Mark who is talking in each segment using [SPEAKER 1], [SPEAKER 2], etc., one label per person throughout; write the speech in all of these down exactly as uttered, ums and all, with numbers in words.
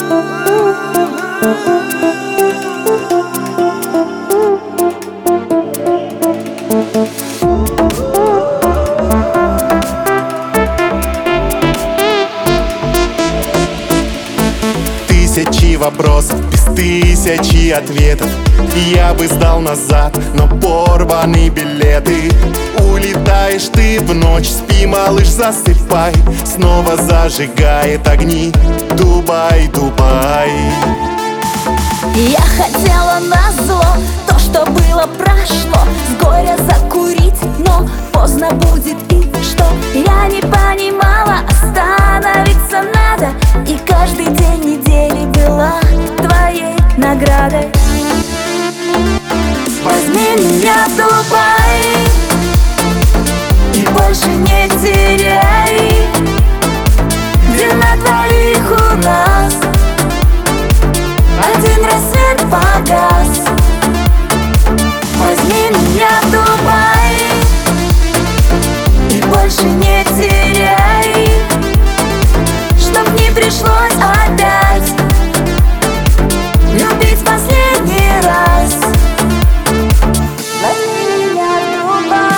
[SPEAKER 1] Тысячи вопросов, без тысячи ответов. Я бы сдал назад, но порваны билеты. Улетаешь ты в ночь, спи, малыш, засыпай. Снова зажигает огни Дубай, Дубай.
[SPEAKER 2] Я хотела назло, то, что было, прошло. С горя закурить, но поздно будет, и что? Я не понимала, остановиться надо. И каждый день недели была твоей наградой. Возьми меня в Дубай и больше не теряй, где на двоих у нас один рассвет погас. Возьми меня в Дубай и больше не теряй, чтоб не пришлось опять любить в последний раз. Возьми меня в Дубай.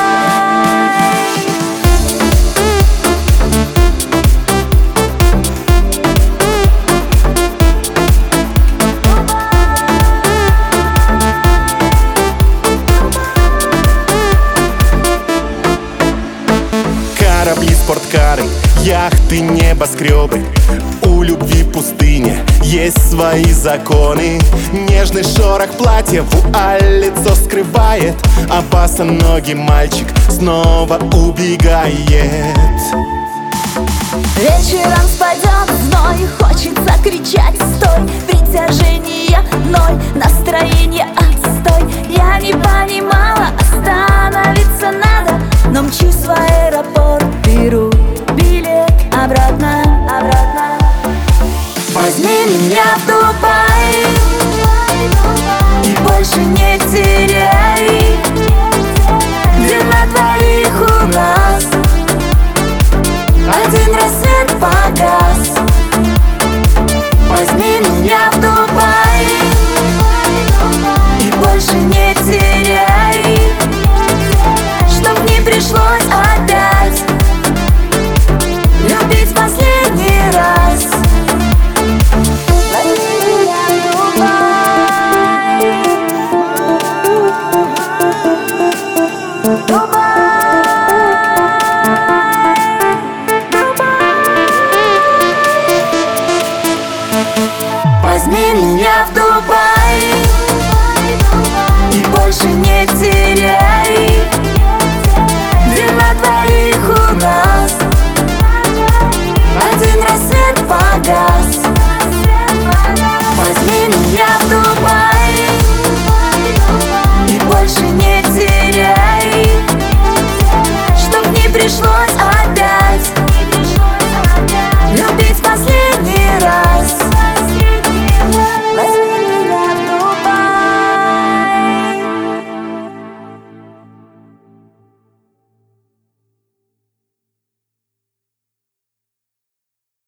[SPEAKER 1] Корабли, спорткары, яхты, небоскребы. У любви пустыня, есть свои законы. Нежный шорох платья, вуаль лицо скрывает, а босоногий мальчик снова убегает.
[SPEAKER 2] Вечером спадет зной, хочется кричать стой. Притяжение ноль, настроение отстой. Я не понимала, остановиться надо, но мчусь в аэропорт, беру билет обратно, обратно. Возьми меня в Дубай и больше не теряй, где на двоих у нас один рассвет погас. Возьми меня в Дубай и больше не теряй, чтоб не пришлось опять любить в последний раз. Возьми меня в Дубай, Дубай. Возьми меня в Дубай и больше не теряй,